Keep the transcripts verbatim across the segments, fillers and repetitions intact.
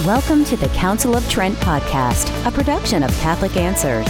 Welcome to the Council of Trent podcast, a production of Catholic Answers.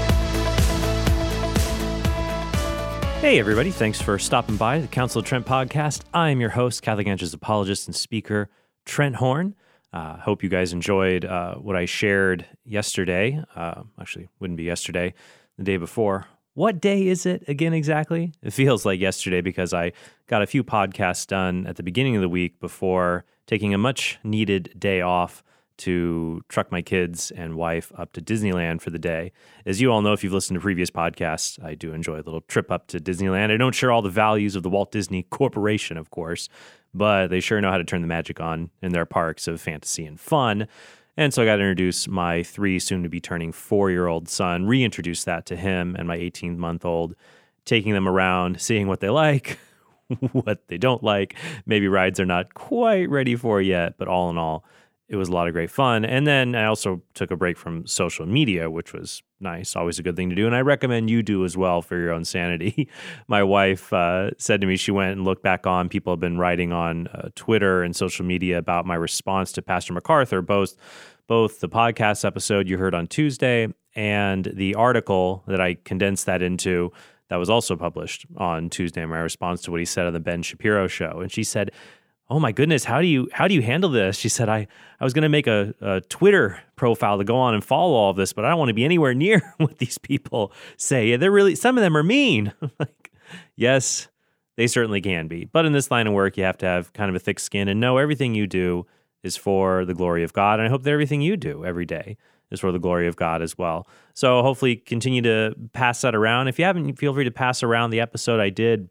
Hey, everybody. Thanks for stopping by the Council of Trent podcast. I'm your host, Catholic Answers apologist and speaker, Trent Horn. Uh, hope you guys enjoyed uh, what I shared yesterday. Uh, actually, wouldn't be yesterday, the day before. What day is it again exactly? It feels like yesterday because I got a few podcasts done at the beginning of the week before taking a much-needed day off to truck my kids and wife up to Disneyland for the day. As you all know, if you've listened to previous podcasts, I do enjoy a little trip up to Disneyland. I don't share all the values of the Walt Disney Corporation, of course, but they sure know how to turn the magic on in their parks of fantasy and fun. And so I got to introduce my three, soon-to-be turning four-year-old son, reintroduce that to him and my eighteen-month-old, taking them around, seeing what they like, what they don't like, maybe rides they're not quite ready for yet, but all in all, it was a lot of great fun. And then I also took a break from social media, which was nice, always a good thing to do. And I recommend you do as well for your own sanity. My wife uh, said to me, she went and looked back on, people have been writing on uh, Twitter and social media about my response to Pastor MacArthur, both, both the podcast episode you heard on Tuesday and the article that I condensed that into that was also published on Tuesday, my response to what he said on the Ben Shapiro show. And she said, oh my goodness, how do you how do you handle this? She said, I, I was going to make a, a Twitter profile to go on and follow all of this, but I don't want to be anywhere near what these people say. Yeah, they're really, some of them are mean. Like, yes, they certainly can be. But in this line of work, you have to have kind of a thick skin and know everything you do is for the glory of God. And I hope that everything you do every day is for the glory of God as well. So hopefully continue to pass that around. If you haven't, feel free to pass around the episode I did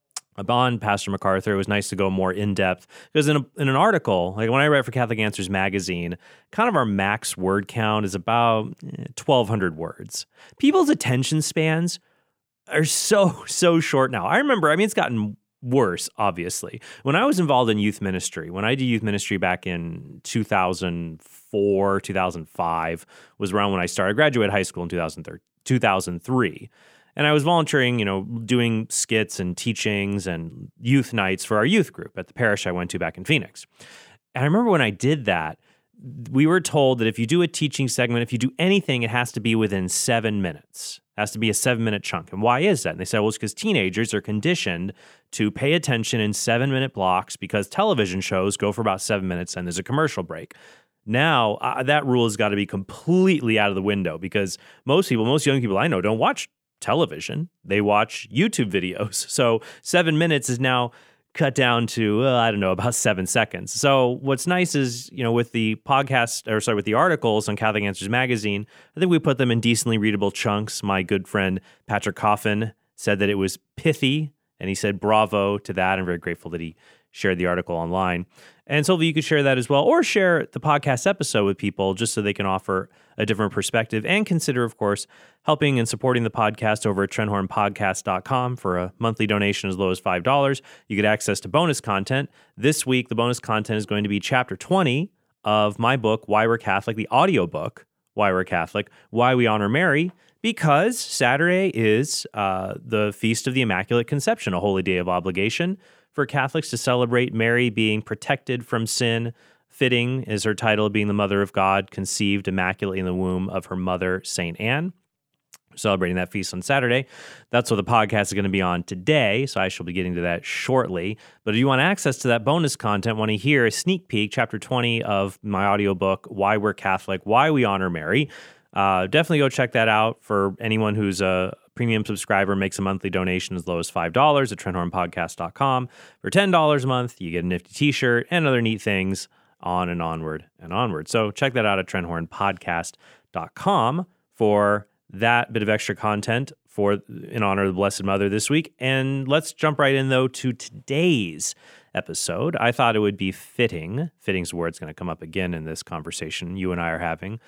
on Pastor MacArthur. It was nice to go more in-depth because in, a, in an article, like when I write for Catholic Answers magazine, kind of our max word count is about twelve hundred words. People's attention spans are so, so short now. I remember, I mean, it's gotten worse, obviously. When I was involved in youth ministry, when I did youth ministry back in two thousand four, two thousand five, was around when I started. I graduated high school in two thousand three. And I was volunteering, you know, doing skits and teachings and youth nights for our youth group at the parish I went to back in Phoenix. And I remember when I did that, we were told that if you do a teaching segment, if you do anything, it has to be within seven minutes. It has to be a seven-minute chunk. And why is that? And they said, well, it's because teenagers are conditioned to pay attention in seven-minute blocks because television shows go for about seven minutes and there's a commercial break. Now, uh, that rule has got to be completely out of the window because most people, most young people I know don't watch television. They watch YouTube videos. So seven minutes is now cut down to, uh, I don't know, about seven seconds. So what's nice is, you know, with the podcast, or sorry, with the articles on Catholic Answers magazine, I think we put them in decently readable chunks. My good friend Patrick Coffin said that it was pithy, and he said bravo to that. I'm very grateful that he shared the article online. And so you could share that as well, or share the podcast episode with people just so they can offer a different perspective and consider, of course, helping and supporting the podcast over at trent horn podcast dot com for a monthly donation as low as five dollars. You get access to bonus content. This week, the bonus content is going to be chapter twenty of my book, Why We're Catholic, the audiobook, Why We're Catholic, Why We Honor Mary, because Saturday is uh, the Feast of the Immaculate Conception, a holy day of obligation for Catholics to celebrate Mary being protected from sin. Fitting is her title, being the Mother of God, conceived immaculately in the womb of her mother, Saint Anne. We're celebrating that feast on Saturday. That's what the podcast is going to be on today, so I shall be getting to that shortly. But if you want access to that bonus content, want to hear a sneak peek, chapter twenty of my audiobook, Why We're Catholic, Why We Honor Mary, uh, definitely go check that out for anyone who's a premium subscriber, makes a monthly donation as low as five dollars at trent horn podcast dot com. For ten dollars a month, you get a nifty t-shirt and other neat things on and onward and onward. So check that out at trent horn podcast dot com for that bit of extra content for in honor of the Blessed Mother this week. And let's jump right in, though, to today's episode. I thought it would be fitting, fitting's the word's going to come up again in this conversation you and I are having,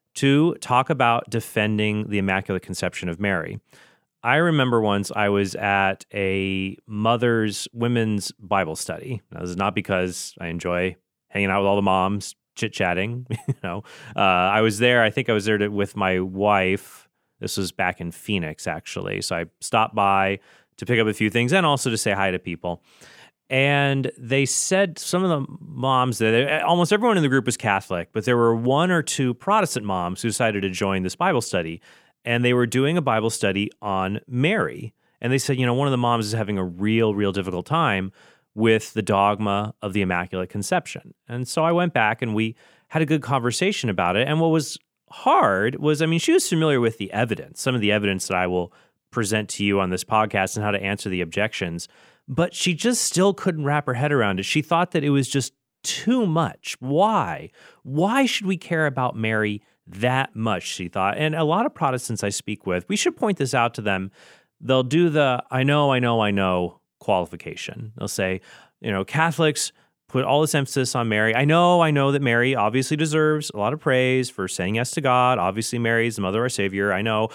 to talk about defending the Immaculate Conception of Mary. I remember once I was at a mother's women's Bible study. Now, this is not because I enjoy hanging out with all the moms, chit-chatting. you know, uh, I was there. I think I was there to, with my wife. This was back in Phoenix, actually. So I stopped by to pick up a few things and also to say hi to people. And they said, some of the moms, there, almost everyone in the group was Catholic, but there were one or two Protestant moms who decided to join this Bible study. And they were doing a Bible study on Mary. And they said, you know, one of the moms is having a real, real difficult time with the dogma of the Immaculate Conception. And so I went back and we had a good conversation about it. And what was hard was, I mean, she was familiar with the evidence, some of the evidence that I will present to you on this podcast and how to answer the objections, but she just still couldn't wrap her head around it. She thought that it was just too much. Why? Why should we care about Mary that much, she thought? And a lot of Protestants I speak with, we should point this out to them. They'll do the, I know, I know, I know qualification. They'll say, you know, Catholics put all this emphasis on Mary. I know, I know that Mary obviously deserves a lot of praise for saying yes to God. Obviously, Mary is the mother of our Savior. I know.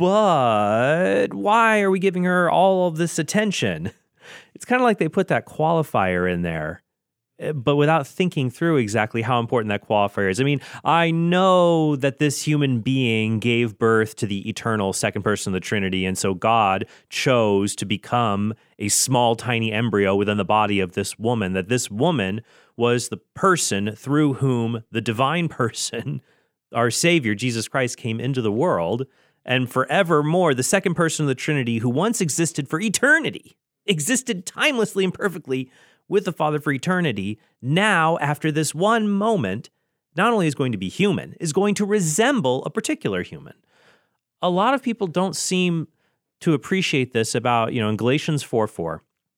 But why are we giving her all of this attention? It's kind of like they put that qualifier in there, but without thinking through exactly how important that qualifier is. I mean, I know that this human being gave birth to the eternal second person of the Trinity, and so God chose to become a small, tiny embryo within the body of this woman, that this woman was the person through whom the divine person, our Savior, Jesus Christ, came into the world, and forevermore, the second person of the Trinity who once existed for eternity, existed timelessly and perfectly with the Father for eternity, now, after this one moment, not only is going to be human, is going to resemble a particular human. A lot of people don't seem to appreciate this about, you know, in Galatians four four,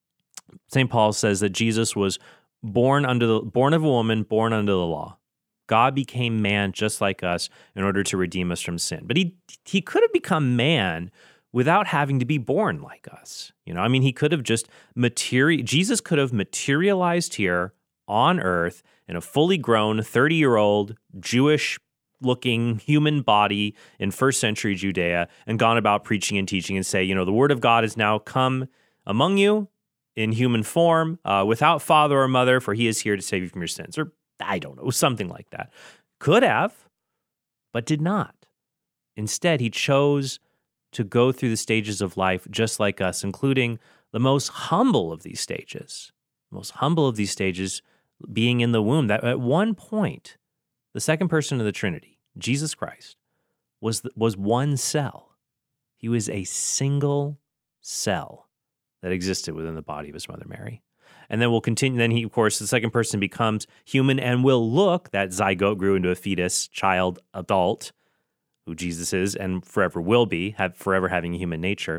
Saint Paul says that Jesus was born under the born of a woman, born under the law. God became man just like us in order to redeem us from sin. But he he could have become man without having to be born like us. You know, I mean, he could have just materi- Jesus could have materialized here on earth in a fully grown thirty-year-old Jewish-looking human body in first century Judea and gone about preaching and teaching and say, you know, the word of God has now come among you in human form, uh, without father or mother, for he is here to save you from your sins. Or I don't know, something like that. Could have, but did not. Instead, he chose to go through the stages of life just like us, including the most humble of these stages, most humble of these stages being in the womb. That at one point, the second person of the Trinity, Jesus Christ, was was one cell. He was a single cell that existed within the body of his mother Mary. And then we'll continue. Then he, of course, the second person becomes human and will look, that zygote grew into a fetus, child, adult, who Jesus is and forever will be, have forever having a human nature.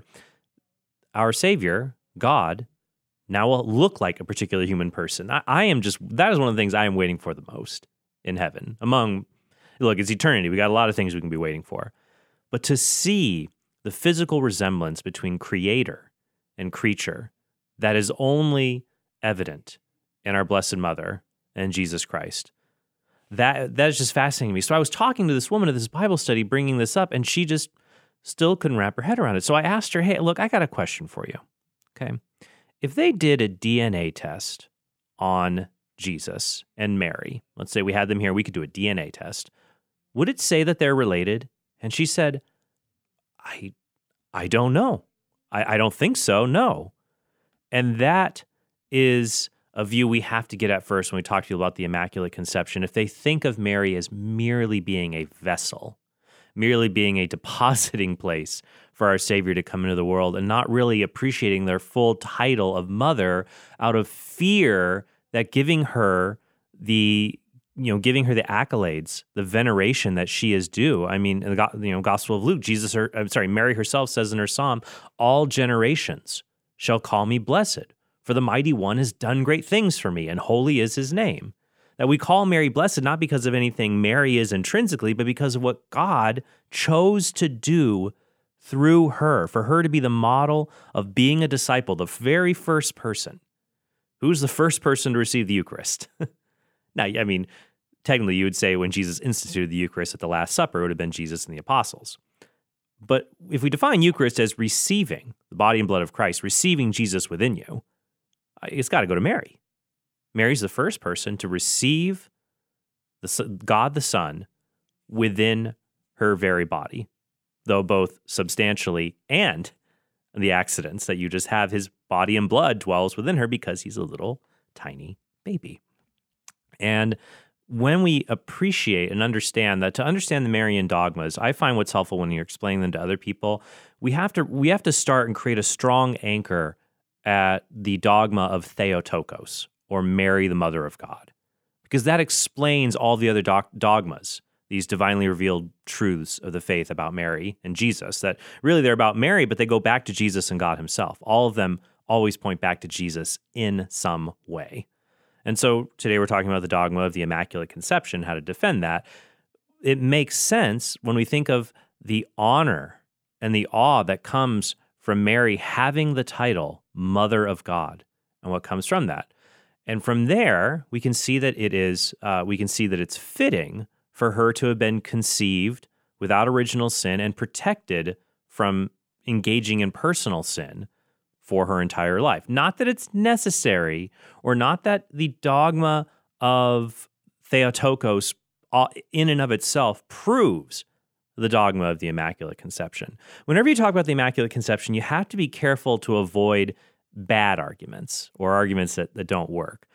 Our Savior, God, now will look like a particular human person. I, I am just, that is one of the things I am waiting for the most in heaven. Among, look, it's eternity. We got a lot of things we can be waiting for. But to see the physical resemblance between creator and creature that is only evident in our Blessed Mother and Jesus Christ, That that is just fascinating to me. So I was talking to this woman at this Bible study, bringing this up, and she just still couldn't wrap her head around it. So I asked her, hey, look, I got a question for you, okay? If they did a D N A test on Jesus and Mary, let's say we had them here, we could do a D N A test, would it say that they're related? And she said, I I don't know. I, I don't think so, no. And that is a view we have to get at first when we talk to you about the Immaculate Conception. If they think of Mary as merely being a vessel, merely being a depositing place for our Savior to come into the world, and not really appreciating their full title of mother out of fear that giving her the, you know, giving her the accolades, the veneration that she is due. I mean, in the you know, Gospel of Luke, Jesus, her, I'm sorry, Mary herself says in her psalm, all generations shall call me blessed. For the Mighty One has done great things for me, and holy is his name. That we call Mary blessed not because of anything Mary is intrinsically, but because of what God chose to do through her, for her to be the model of being a disciple, the very first person. Who's the first person to receive the Eucharist? Now, I mean, technically you would say when Jesus instituted the Eucharist at the Last Supper, it would have been Jesus and the apostles. But if we define Eucharist as receiving the body and blood of Christ, receiving Jesus within you, it's got to go to Mary. Mary's the first person to receive the God the Son within her very body, though both substantially and the accidents, that you just have his body and blood dwells within her because he's a little tiny baby. And when we appreciate and understand that, to understand the Marian dogmas, I find what's helpful when you're explaining them to other people, we have to we have to start and create a strong anchor at the dogma of Theotokos, or Mary, the Mother of God, because that explains all the other doc- dogmas, these divinely revealed truths of the faith about Mary and Jesus, that really they're about Mary, but they go back to Jesus and God himself. All of them always point back to Jesus in some way. And so today we're talking about the dogma of the Immaculate Conception, how to defend that. It makes sense when we think of the honor and the awe that comes from Mary having the title Mother of God, and what comes from that. And from there, we can see that it is, uh, we can see that it's fitting for her to have been conceived without original sin and protected from engaging in personal sin for her entire life. Not that it's necessary, or not that the dogma of Theotokos in and of itself proves the dogma of the Immaculate Conception. Whenever you talk about the Immaculate Conception, you have to be careful to avoid bad arguments or arguments that, that don't work.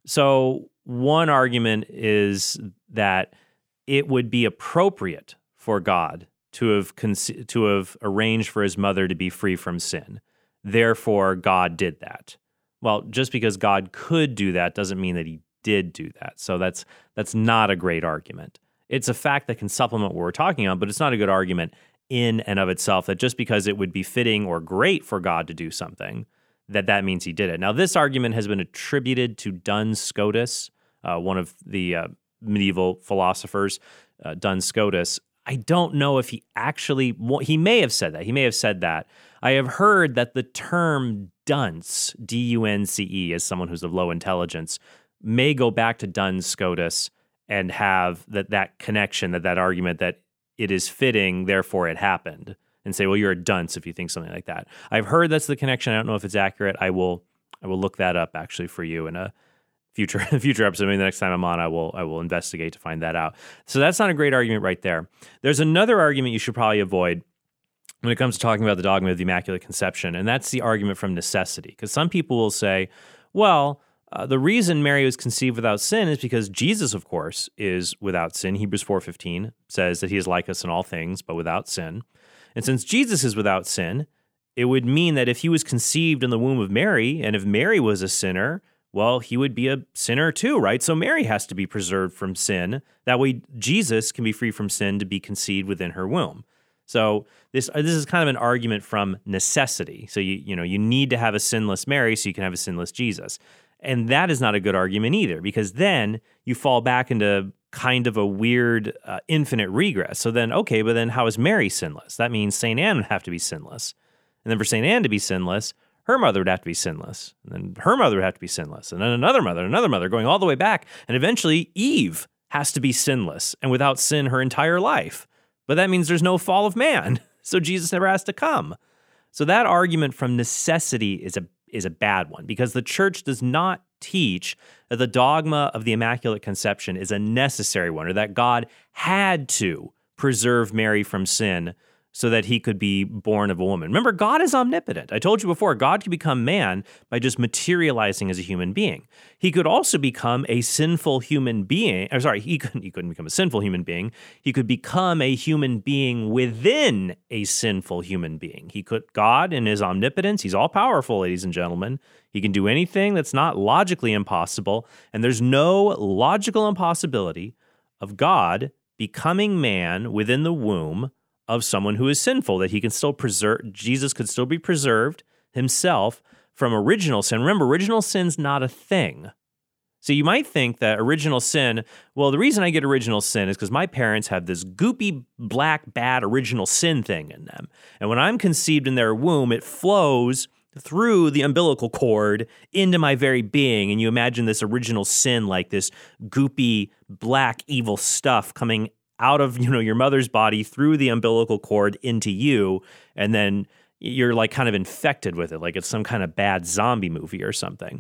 So one argument is that it would be appropriate for God to have conce- to have arranged for his mother to be free from sin. Therefore, God did that. Well, just because God could do that doesn't mean that he did do that. So that's that's not a great argument. It's a fact that can supplement what we're talking about, but it's not a good argument in and of itself that just because it would be fitting or great for God to do something, that that means he did it. Now, this argument has been attributed to Duns Scotus, uh, one of the uh, medieval philosophers, uh, Duns Scotus. I don't know if he actually, well, he may have said that. He may have said that. I have heard that the term dunce, D U N C E, as someone who's of low intelligence, may go back to Duns Scotus and have that, that connection, that that argument that it is fitting, therefore it happened, and say, well, you're a dunce if you think something like that. I've heard that's the connection. I don't know if it's accurate. I will I will look that up actually for you in a future future episode. Maybe the next time I'm on, I will I will investigate to find that out. So that's not a great argument right there. There's another argument you should probably avoid when it comes to talking about the dogma of the Immaculate Conception, and that's the argument from necessity. Because some people will say, well, uh, the reason Mary was conceived without sin is because Jesus, of course, is without sin. Hebrews four fifteen says that he is like us in all things, but without sin. And since Jesus is without sin, it would mean that if he was conceived in the womb of Mary, and if Mary was a sinner, well, he would be a sinner too, right? So Mary has to be preserved from sin. That way, Jesus can be free from sin to be conceived within her womb. So this this is kind of an argument from necessity. So you you know you need to have a sinless Mary so you can have a sinless Jesus, and that is not a good argument either, because then you fall back into kind of a weird uh, infinite regress. So then, okay, but then how is Mary sinless? That means Saint Anne would have to be sinless, and then for Saint Anne to be sinless, her mother would have to be sinless, and then her mother would have to be sinless, and then another mother, another mother, going all the way back, and eventually Eve has to be sinless and without sin her entire life. But that means there's no fall of man, so Jesus never has to come. So that argument from necessity is a is a bad one, because the church does not teach that the dogma of the Immaculate Conception is a necessary one, or that God had to preserve Mary from sin so that he could be born of a woman. Remember, God is omnipotent. I told you before, God could become man by just materializing as a human being. He could also become a sinful human being. Or sorry, he couldn't, he couldn't become a sinful human being. He could become a human being within a sinful human being. He could, God in his omnipotence, he's all powerful, ladies and gentlemen. He can do anything that's not logically impossible, and there's no logical impossibility of God becoming man within the womb of someone who is sinful, that he can still preserve, Jesus could still be preserved himself from original sin. Remember, original sin's not a thing. So you might think that original sin, well, the reason I get original sin is because my parents have this goopy, black, bad original sin thing in them. And when I'm conceived in their womb, it flows through the umbilical cord into my very being. And you imagine this original sin like this goopy, black, evil stuff coming out of, you know, your mother's body through the umbilical cord into you, and then you're like kind of infected with it, like it's some kind of bad zombie movie or something.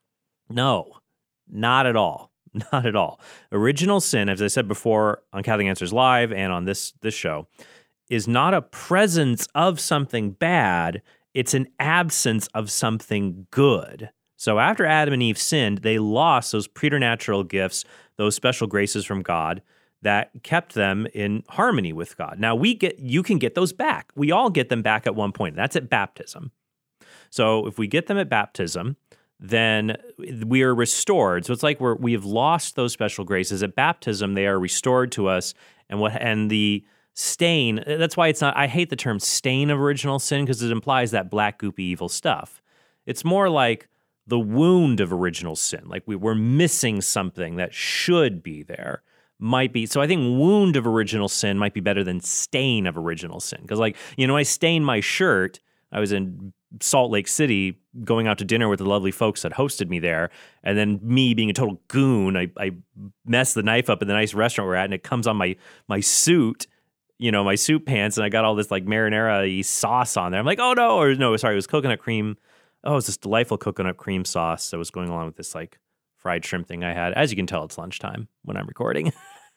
No, not at all. Not at all. Original sin, as I said before on Catholic Answers Live and on this this show, is not a presence of something bad. it's an absence of something good. So after Adam and Eve sinned, they lost those preternatural gifts, those special graces from God that kept them in harmony with God. Now we get, you can get those back. We all get them back at one point. That's at baptism. So if we get them at baptism, then we are restored. So it's like we're, we have lost those special graces. At baptism, they are restored to us. And what and the stain, that's why it's not, I hate the term stain of original sin because it implies that black, goopy, evil stuff. It's more like the wound of original sin. Like we, we're missing something that should be there. Might be. So I think wound of original sin might be better than stain of original sin. Because like, you know, I stained my shirt. I was in Salt Lake City going out to dinner with the lovely folks that hosted me there. And then me being a total goon, I, I messed the knife up in the nice restaurant we're at, and it comes on my my suit, you know, my suit pants, and I got all this like marinara-y sauce on there. I'm like, oh no, or no, sorry, it was coconut cream. Oh, it was this delightful coconut cream sauce that was going along with this like fried shrimp thing I had. As you can tell, it's lunchtime when I'm recording.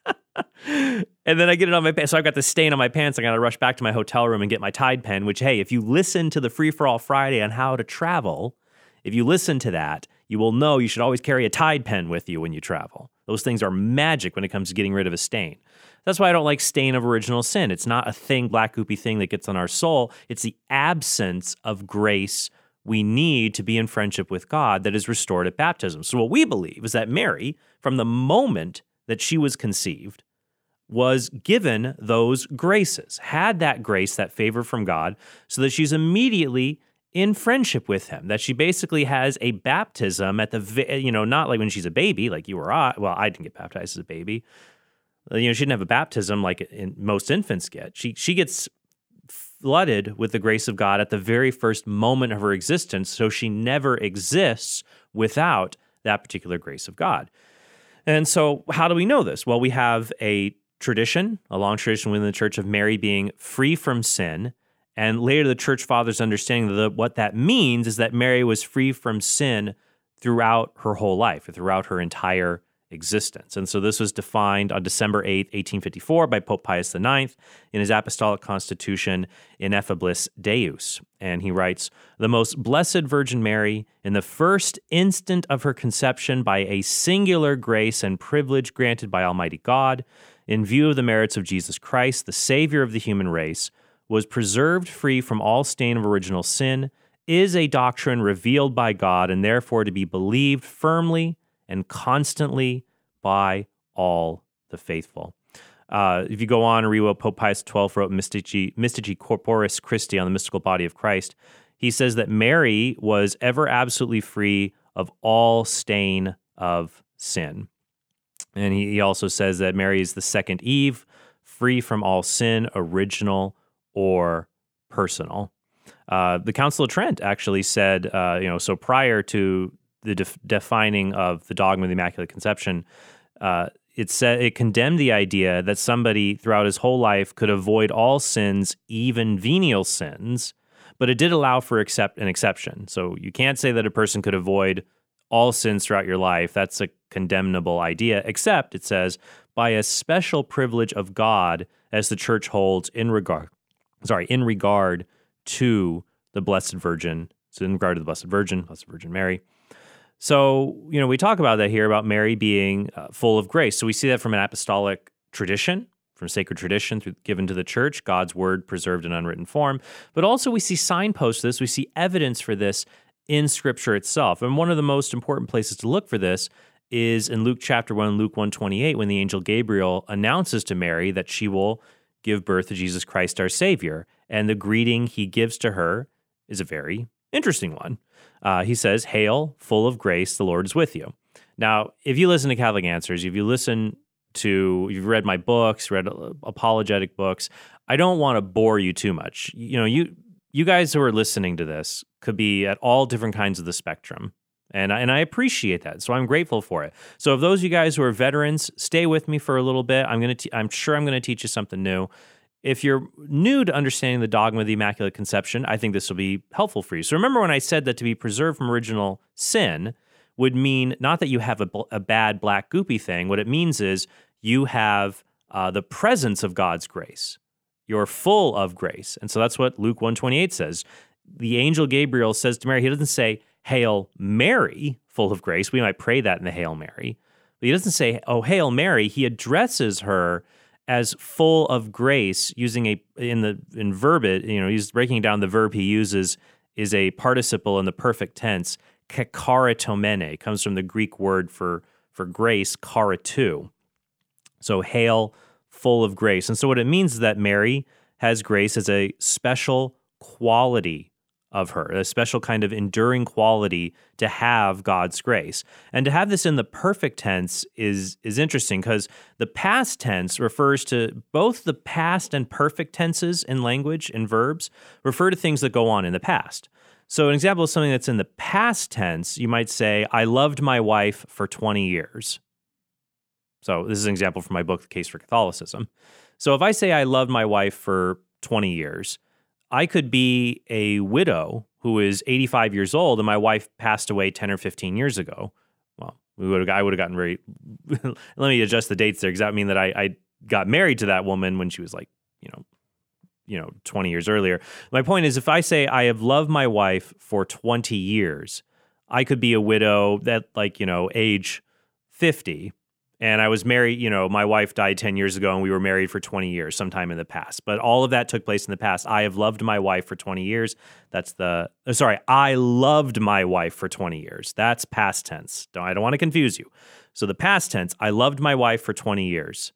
And then I get it on my pants. So I've got the stain on my pants. I got to rush back to my hotel room and get my Tide pen, which, hey, if you listen to the Free for All Friday on how to travel, if you listen to that, you will know you should always carry a Tide pen with you when you travel. Those things are magic when it comes to getting rid of a stain. That's why I don't like stain of original sin. It's not a thing, black goopy thing that gets on our soul. It's the absence of grace we need to be in friendship with God that is restored at baptism. So what we believe is that Mary, from the moment that she was conceived, was given those graces, had that grace, that favor from God, so that she's immediately in friendship with him, that she basically has a baptism at the, you know, not like when she's a baby, like you or I. Well, I didn't get baptized as a baby. You know, she didn't have a baptism like in, most infants get. She she gets flooded with the grace of God at the very first moment of her existence, so she never exists without that particular grace of God. And so how do we know this? Well, we have a tradition, a long tradition within the church of Mary being free from sin, and later the church fathers understanding that what that means is that Mary was free from sin throughout her whole life, or throughout her entire existence. And so this was defined on December eighth, eighteen fifty-four by Pope Pius the ninth in his Apostolic Constitution Ineffabilis Deus. And he writes, "The most blessed Virgin Mary, in the first instant of her conception by a singular grace and privilege granted by Almighty God, in view of the merits of Jesus Christ, the Savior of the human race, was preserved free from all stain of original sin, is a doctrine revealed by God, and therefore to be believed firmly and constantly by all the faithful." Uh, if you go on and read what Pope Pius the twelfth wrote, Mystici, Mystici Corporis Christi, on the mystical body of Christ, he says that Mary was ever absolutely free of all stain of sin. And he, he also says that Mary is the second Eve, free from all sin, original or personal. Uh, the Council of Trent actually said, uh, you know, so prior to the def- defining of the dogma of the Immaculate Conception, uh, it said it condemned the idea that somebody throughout his whole life could avoid all sins, even venial sins, but it did allow for accept an exception. So you can't say that a person could avoid all sins throughout your life. That's a condemnable idea, except, it says, by a special privilege of God, as the Church holds in regard, sorry, in regard to the Blessed Virgin. So in regard to the Blessed Virgin, Blessed Virgin Mary. So, you know, we talk about that here, about Mary being uh, full of grace. So we see that from an apostolic tradition, from sacred tradition through, given to the church, God's word preserved in unwritten form. But also we see signposts for this, we see evidence for this in Scripture itself. And one of the most important places to look for this is in Luke chapter one, Luke one twenty-eight, when the angel Gabriel announces to Mary that she will give birth to Jesus Christ, our Savior. And the greeting he gives to her is a very interesting one. Uh, he says, "Hail, full of grace, the Lord is with you." Now, if you listen to Catholic Answers, if you listen to, you've read my books, read apologetic books, I don't want to bore you too much. You know, you you guys who are listening to this could be at all different kinds of the spectrum. And I, and I appreciate that. So I'm grateful for it. So if those of you guys who are veterans, stay with me for a little bit. I'm going to, I'm sure I'm going to teach you something new. If you're new to understanding the dogma of the Immaculate Conception, I think this will be helpful for you. So remember when I said that to be preserved from original sin would mean not that you have a, a bad black goopy thing. What it means is you have uh, the presence of God's grace. You're full of grace. And so that's what Luke one twenty-eight says. the angel Gabriel says to Mary, he doesn't say, Hail Mary, full of grace. We might pray that in the Hail Mary. But he doesn't say, oh, Hail Mary. He addresses her as full of grace using a, in the, in verb it, you know, he's breaking down the verb he uses is a participle in the perfect tense, kekaritomene, comes from the Greek word for, for grace, karitou. So hail, full of grace. And so what it means is that Mary has grace as a special quality of her, a special kind of enduring quality to have God's grace. And to have this in the perfect tense is, is interesting because the past tense refers to both the past and perfect tenses in language and verbs refer to things that go on in the past. So an example of something that's in the past tense, you might say, I loved my wife for twenty years. So this is an example from my book, The Case for Catholicism. So if I say I loved my wife for twenty years, I could be a widow who is eighty-five years old and my wife passed away ten or fifteen years ago. Well, we would have, I would have gotten very, let me adjust the dates there because that would mean that I, I got married to that woman when she was like, you know, you know, twenty years earlier. My point is if I say I have loved my wife for twenty years, I could be a widow that like, you know, age fifty. And I was married, you know, my wife died ten years ago and we were married for twenty years sometime in the past. But all of that took place in the past. I have loved my wife for twenty years. That's the, oh, sorry, I loved my wife for twenty years. That's past tense. Don't, I don't want to confuse you. So the past tense, I loved my wife for twenty years.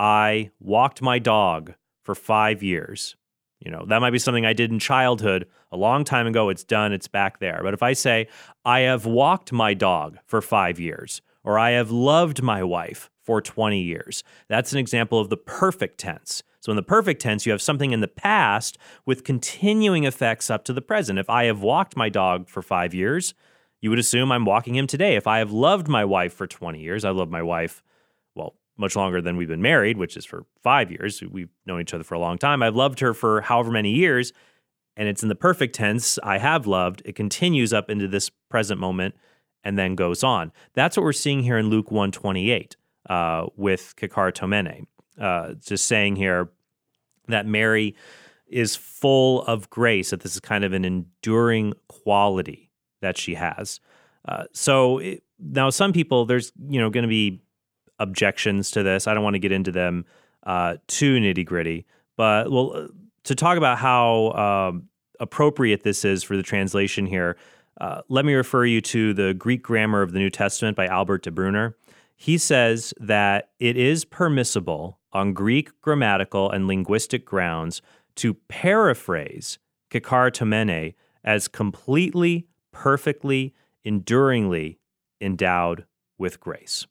I walked my dog for five years. You know, that might be something I did in childhood a long time ago. It's done. It's back there. But if I say, I have walked my dog for five years, or I have loved my wife for twenty years. That's an example of the perfect tense. So in the perfect tense, you have something in the past with continuing effects up to the present. If I have walked my dog for five years, you would assume I'm walking him today. If I have loved my wife for twenty years, I love my wife, well, much longer than we've been married, which is for five years. We've known each other for a long time. I've loved her for however many years, and it's in the perfect tense, I have loved. It continues up into this present moment and then goes on. That's what we're seeing here in Luke one twenty-eight uh, with kekaritomene. Uh, just saying here that Mary is full of grace, that this is kind of an enduring quality that she has. Uh, so it, now some people, there's you know going to be objections to this. I don't want to get into them uh, too nitty gritty, but well, to talk about how um, appropriate this is for the translation here, Uh, let me refer you to the Greek Grammar of the New Testament by Albert de Brunner. He says that it is permissible on Greek grammatical and linguistic grounds to paraphrase kekaritomene as completely, perfectly, enduringly endowed with grace.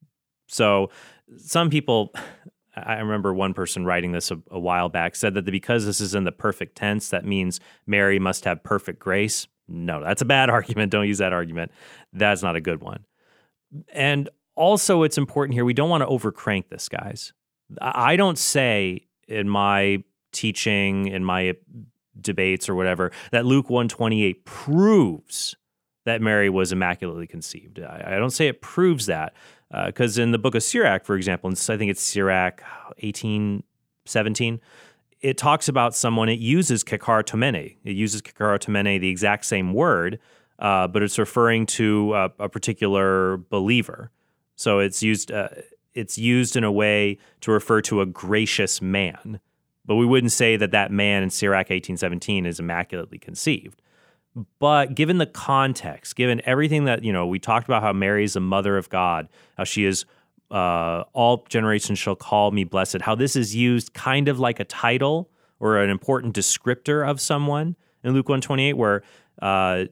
So some people, I remember one person writing this a, a while back, said that because this is in the perfect tense, that means Mary must have perfect grace. No, that's a bad argument. Don't use that argument. That's not a good one. And also, it's important here, we don't want to overcrank this, guys. I don't say in my teaching, in my debates or whatever, that Luke one twenty-eight proves that Mary was immaculately conceived. I, I don't say it proves that, because uh, in the book of Sirach, for example, and I think it's Sirach eighteen seventeen, it talks about someone, it uses kekaritomene. It uses kekaritomene, the exact same word, uh, but it's referring to a, a particular believer. So it's used uh, it's used in a way to refer to a gracious man. But we wouldn't say that that man in Sirach eighteen seventeen is immaculately conceived. But given the context, given everything that, you know, we talked about how Mary is the mother of God, how she is Uh, all generations shall call me blessed, how this is used kind of like a title or an important descriptor of someone in Luke one twenty-eight, where uh,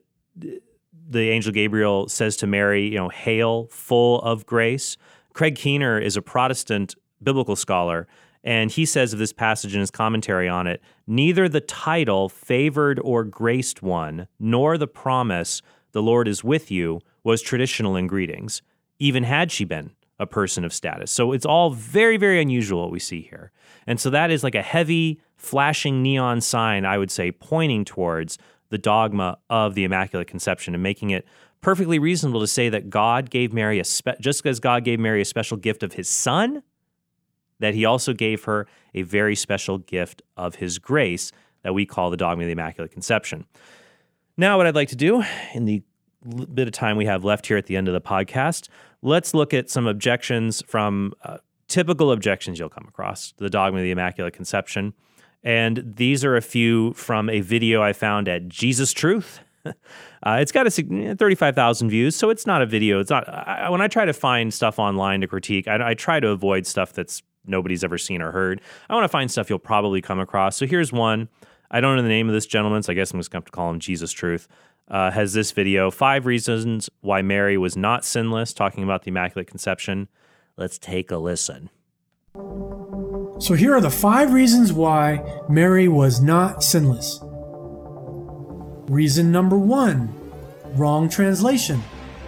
the angel Gabriel says to Mary, you know, hail, full of grace. Craig Keener is a Protestant biblical scholar, and he says of this passage in his commentary on it, neither the title, favored or graced one, nor the promise, the Lord is with you, was traditional in greetings, even had she been a person of status. So it's all very, very unusual what we see here. And so that is like a heavy, flashing neon sign, I would say, pointing towards the dogma of the Immaculate Conception and making it perfectly reasonable to say that God gave Mary, a spe- just as God gave Mary a special gift of his son, that he also gave her a very special gift of his grace that we call the dogma of the Immaculate Conception. Now, what I'd like to do in the l- bit of time we have left here at the end of the podcast, let's look at some objections from uh, typical objections you'll come across to the dogma of the Immaculate Conception. And these are a few from a video I found at Jesus Truth. uh, it's got a thirty-five thousand views, so it's not a video. It's not. I, when I try to find stuff online to critique, I, I try to avoid stuff that's nobody's ever seen or heard. I want to find stuff you'll probably come across. So here's one. I don't know the name of this gentleman, so I guess I'm just going to have to call him Jesus Truth. Uh, has this video, Five Reasons Why Mary Was Not Sinless, talking about the Immaculate Conception. Let's take a listen. So here are the five reasons why Mary was not sinless. Reason number one, wrong translation.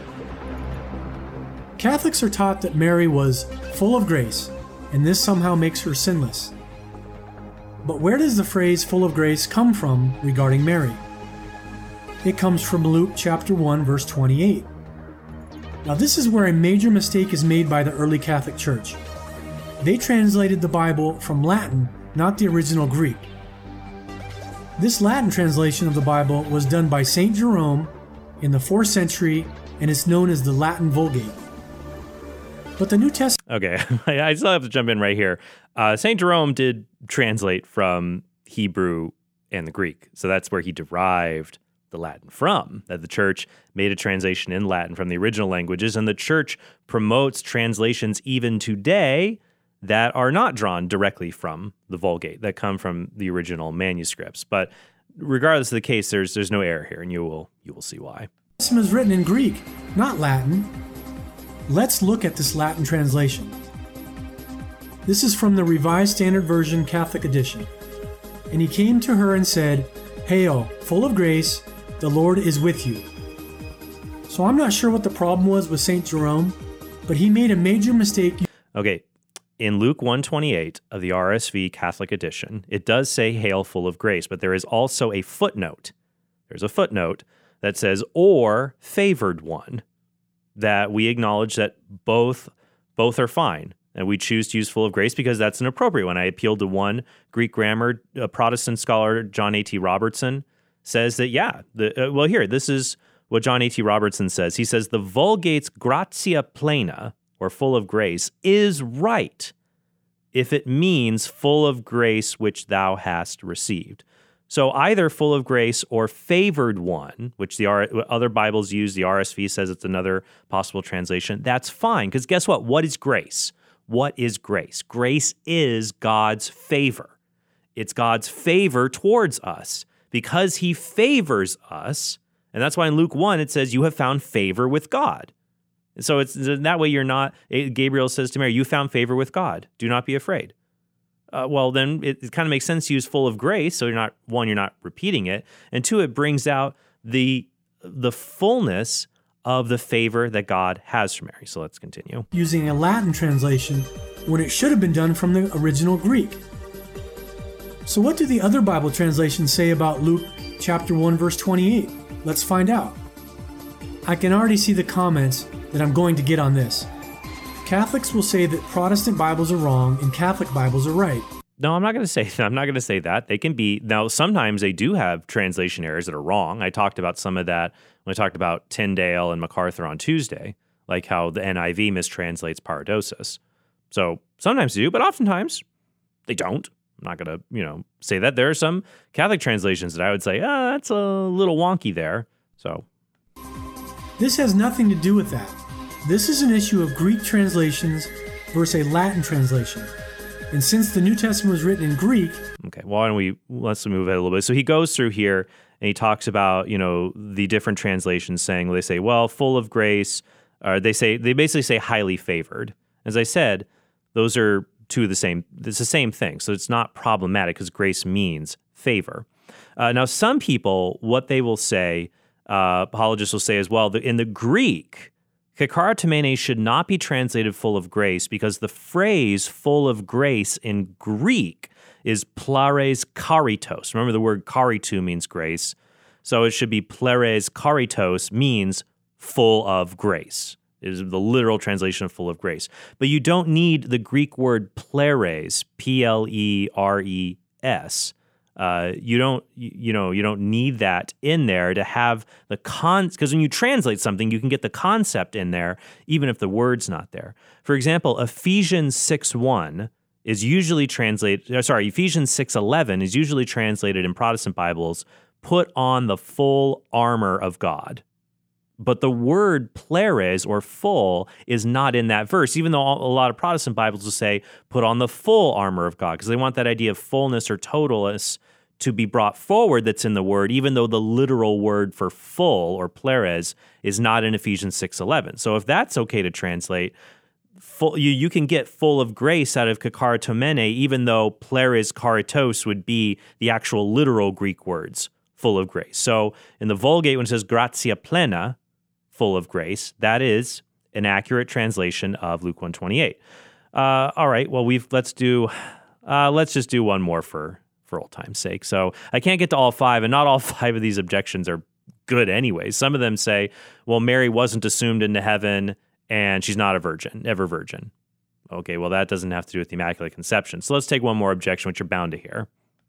Catholics are taught that Mary was full of grace, and this somehow makes her sinless. But where does the phrase full of grace come from regarding Mary? It comes from Luke chapter one, verse twenty-eight. Now this is where a major mistake is made by the early Catholic Church. They translated the Bible from Latin, not the original Greek. This Latin translation of the Bible was done by Saint Jerome in the fourth century, and it's known as the Latin Vulgate. But the New Testament... Okay, I still have to jump in right here. Uh, Saint Jerome did translate from Hebrew and the Greek, so that's where he derived the Latin from, that the church made a translation in Latin from the original languages, and the church promotes translations even today that are not drawn directly from the Vulgate, that come from the original manuscripts. But regardless of the case, there's there's no error here, and you will you will see why. This was written in Greek, not Latin. Let's look at this Latin translation. This is from the Revised Standard Version Catholic Edition. And he came to her and said, "Hail, full of grace, the Lord is with you." So I'm not sure what the problem was with Saint Jerome, but he made a major mistake. Okay. In Luke one twenty-eight of the R S V Catholic Edition, it does say, "Hail, full of grace," but there is also a footnote. There's a footnote that says, "or favored one," that we acknowledge that both both are fine, and we choose to use "full of grace" because that's an appropriate one. I appealed to one Greek grammar uh, Protestant scholar, John A T Robertson, says that, yeah, the, uh, well, here, this is what John A T Robertson says. He says, "The Vulgate's gratia plena," or full of grace, is right if it means full of grace which thou hast received. So either full of grace or favored one, which the R- other Bibles use, the R S V says it's another possible translation, that's fine. Because guess what? What is grace? What is grace? Grace is God's favor. It's God's favor towards us. Because he favors us, and that's why in Luke one it says, "You have found favor with God." So it's that way you're not, Gabriel says to Mary, "You found favor with God. Do not be afraid." Uh, well, then it, it kind of makes sense to use "full of grace." So you're not, one, you're not repeating it. And two, it brings out the the fullness of the favor that God has for Mary. So let's continue. Using a Latin translation when it should have been done from the original Greek. So what do the other Bible translations say about Luke chapter one, verse twenty-eight? Let's find out. I can already see the comments that I'm going to get on this. Catholics will say that Protestant Bibles are wrong and Catholic Bibles are right. No, I'm not going to say that. I'm not going to say that. They can be, now sometimes they do have translation errors that are wrong. I talked about some of that when I talked about Tyndale and MacArthur on Tuesday, like how the N I V mistranslates paradosis. So sometimes they do, but oftentimes they don't. I'm not going to, you know, say that. There are some Catholic translations that I would say, ah, that's a little wonky there. So this has nothing to do with that. This is an issue of Greek translations versus a Latin translation. And since the New Testament was written in Greek... Okay, well, why don't we, let's move ahead a little bit. So he goes through here and he talks about, you know, the different translations saying, well, they say, well, full of grace, or they say, they basically say highly favored. As I said, those are two of the same, it's the same thing. So it's not problematic because grace means favor. Uh, now, some people, what they will say, uh, apologists will say as well, that in the Greek, Kakaratomene should not be translated full of grace because the phrase full of grace in Greek is plares karitos. Remember, the word karitou means grace. So it should be plares karitos means full of grace. It is the literal translation of full of grace. But you don't need the Greek word pleres, P L E R E S, Uh, you don't, you, you know, you don't need that in there to have the con, because when you translate something, you can get the concept in there, even if the word's not there. For example, Ephesians six one is usually translated, sorry, Ephesians six eleven is usually translated in Protestant Bibles, put on the full armor of God. But the word pleres, or full, is not in that verse, even though a lot of Protestant Bibles will say, put on the full armor of God, because they want that idea of fullness or totalness to be brought forward that's in the word, even though the literal word for full, or pleres, is not in Ephesians six eleven. So if that's okay to translate, full, you, you can get full of grace out of kakaratomene, even though pleres karitos would be the actual literal Greek words, full of grace. So in the Vulgate, when it says gratia plena, full of grace, that is an accurate translation of Luke one twenty-eight. Uh, all right, well, we've let's do uh, let's just do one more for for old time's sake. So I can't get to all five, and not all five of these objections are good anyway. Some of them say, well, Mary wasn't assumed into heaven, and she's not a virgin, ever virgin. Okay, well, that doesn't have to do with the Immaculate Conception. So let's take one more objection, which you're bound to hear.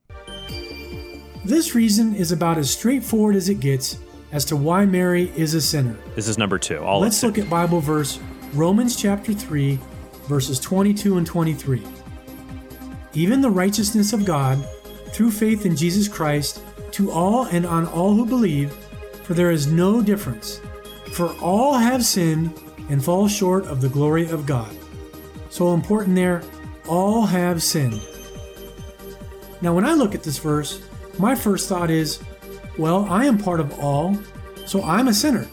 This reason is about as straightforward as it gets as to why Mary is a sinner. This is number two. All Let's look at Bible verse Romans chapter three, verses twenty-two and twenty-three. Even the righteousness of God, through faith in Jesus Christ, to all and on all who believe, for there is no difference. For all have sinned and fall short of the glory of God. So important there, all have sinned. Now when I look at this verse, my first thought is, well, I am part of all, so I'm a sinner.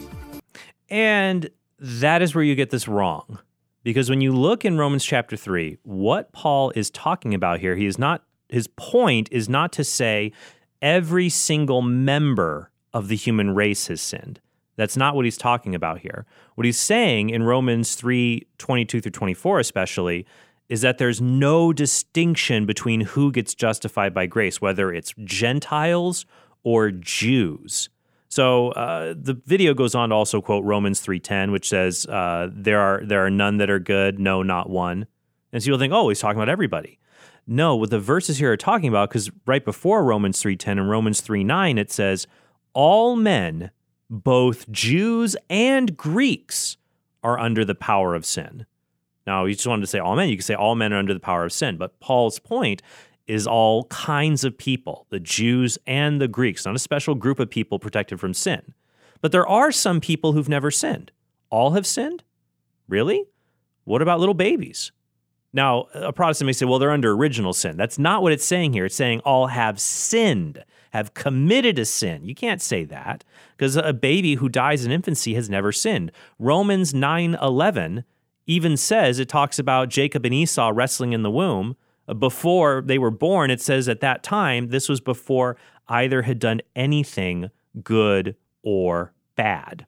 And that is where you get this wrong. Because when you look in Romans chapter three, what Paul is talking about here, he is not, his point is not to say every single member of the human race has sinned. That's not what he's talking about here. What he's saying in Romans three, twenty-two through twenty-four especially, is that there's no distinction between who gets justified by grace, whether it's Gentiles or Jews. So uh, the video goes on to also quote Romans three ten, which says, uh, there are there are none that are good, no, not one. And so you'll think, oh, he's talking about everybody. No, what the verses here are talking about, because right before Romans three ten and Romans three nine, it says, all men, both Jews and Greeks, are under the power of sin. Now, you just wanted to say all men. You can say all men are under the power of sin. But Paul's point is all kinds of people, the Jews and the Greeks, not a special group of people protected from sin. But there are some people who've never sinned. All have sinned? Really? What about little babies? Now, a Protestant may say, well, they're under original sin. That's not what it's saying here. It's saying all have sinned, have committed a sin. You can't say that, because a baby who dies in infancy has never sinned. Romans nine eleven even says, it talks about Jacob and Esau wrestling in the womb. Before they were born, it says at that time, this was before either had done anything good or bad.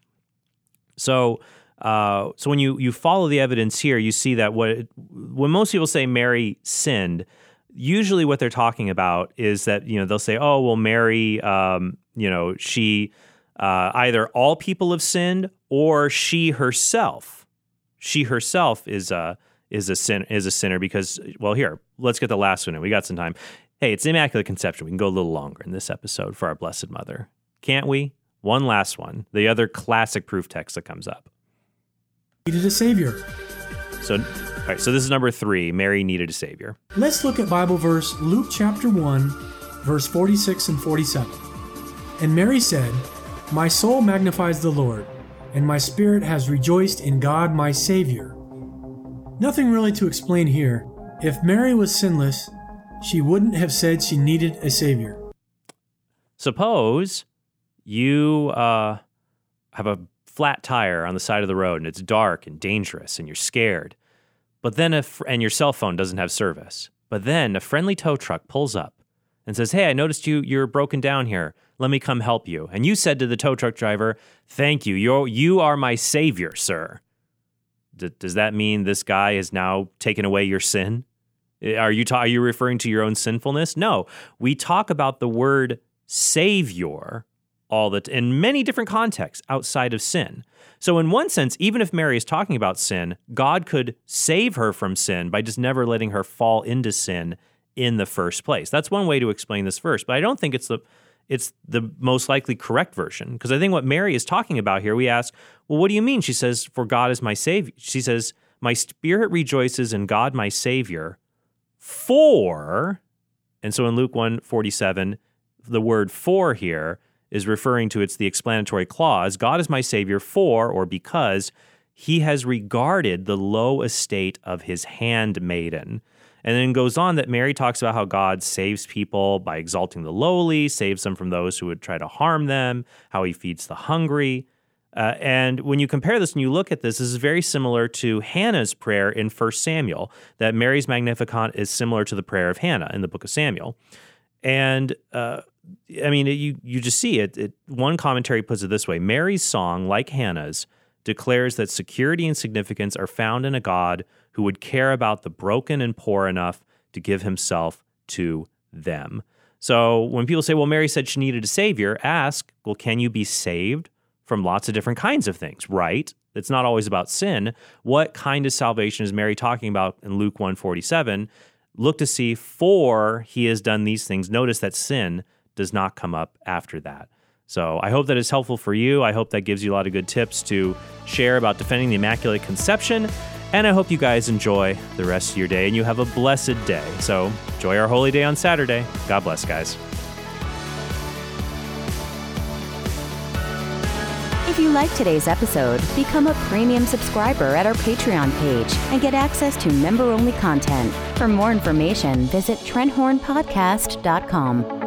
So uh, so when you, you follow the evidence here, you see that what when most people say Mary sinned, usually what they're talking about is that, you know, they'll say, oh, well, Mary, um, you know, she, uh, either all people have sinned or she herself, she herself is a, is a sin is a sinner because, well, here, let's get the last one in. We got some time. Hey, it's Immaculate Conception. We can go a little longer in this episode for our Blessed Mother. Can't we? One last one. The other classic proof text that comes up. Needed a Savior. So, all right, so this is number three. Mary needed a Savior. Let's look at Bible verse Luke chapter one, verse forty-six and forty-seven. And Mary said, my soul magnifies the Lord, and my spirit has rejoiced in God my Savior. Nothing really to explain here. If Mary was sinless, she wouldn't have said she needed a Savior. Suppose you uh, have a flat tire on the side of the road and it's dark and dangerous and you're scared. But then if and your cell phone doesn't have service. But then a friendly tow truck pulls up and says, hey, I noticed you you're broken down here. Let me come help you. And you said to the tow truck driver, thank you. You're, you are my Savior, sir. D- does that mean this guy has now taken away your sin? Are you, ta- are you referring to your own sinfulness? No. We talk about the word Savior all the t- in many different contexts outside of sin. So in one sense, even if Mary is talking about sin, God could save her from sin by just never letting her fall into sin in the first place. That's one way to explain this verse, but I don't think it's the it's the most likely correct version, because I think what Mary is talking about here, we ask, well, what do you mean? She says, for God is my Savior. She says, my spirit rejoices in God, my Savior, for, and so in Luke one forty-seven, the word for here is referring to, it's the explanatory clause, God is my Savior for, or because, he has regarded the low estate of his handmaiden. And then goes on that Mary talks about how God saves people by exalting the lowly, saves them from those who would try to harm them, how he feeds the hungry. Uh, and when you compare this and you look at this, this is very similar to Hannah's prayer in First Samuel, that Mary's Magnificat is similar to the prayer of Hannah in the book of Samuel. And, uh, I mean, it, you, you just see it, it. One commentary puts it this way: Mary's song, like Hannah's, declares that security and significance are found in a God who would care about the broken and poor enough to give himself to them. So when people say, well, Mary said she needed a savior, ask, well, can you be saved from lots of different kinds of things, right? It's not always about sin. What kind of salvation is Mary talking about in Luke one forty-seven? Look to see, for he has done these things. Notice that sin does not come up after that. So I hope that is helpful for you. I hope that gives you a lot of good tips to share about defending the Immaculate Conception. And I hope you guys enjoy the rest of your day and you have a blessed day. So enjoy our holy day on Saturday. God bless, guys. If you liked today's episode, become a premium subscriber at our Patreon page and get access to member-only content. For more information, visit trent horn podcast dot com.